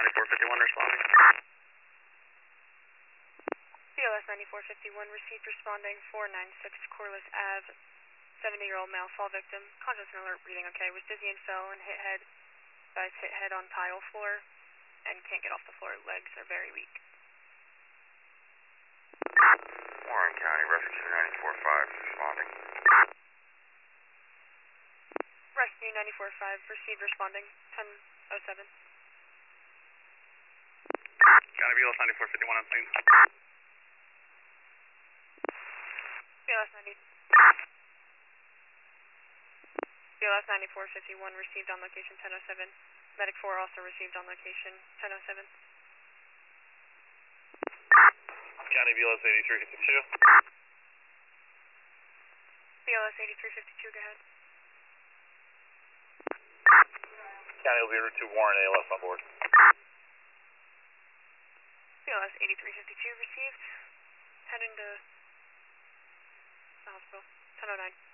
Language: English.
9451 responding. BLS 9451 received responding 496 Corliss Ave. 70-year-old male fall victim. Conscious and alert, breathing okay. Was dizzy and fell and hit head. Guys hit head on tile floor and can't get off the floor. Legs are very weak. Warren County, Rescue 94-5 responding. Rescue 94-5 received responding 1007. County BLS 9451 on scene. BLS 9451 received on location 1007. Medic 4 also received on location 1007. County BLS 8352. BLS 8352, go ahead. County will be route to Warren, ALS on board. BLS 8352 received. Heading to the hospital. 1009.